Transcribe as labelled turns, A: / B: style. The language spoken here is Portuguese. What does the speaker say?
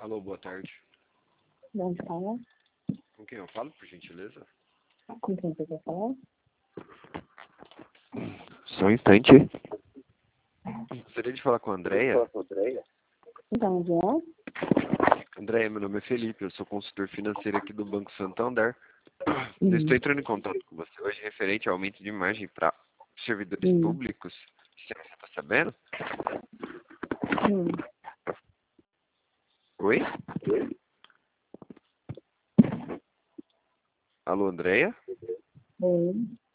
A: Alô, boa tarde.
B: De onde fala?
A: Com quem eu falo, por gentileza?
B: Com quem você quer falar?
A: Só um instante. Gostaria de falar com a Andréia.
B: Então, onde é?
A: Andréia, meu nome é Felipe, eu sou consultor financeiro aqui do Banco Santander. Eu estou entrando em contato com você hoje referente ao aumento de margem para servidores públicos. Você está sabendo? Oi? Alô, Andréia?
B: Oi.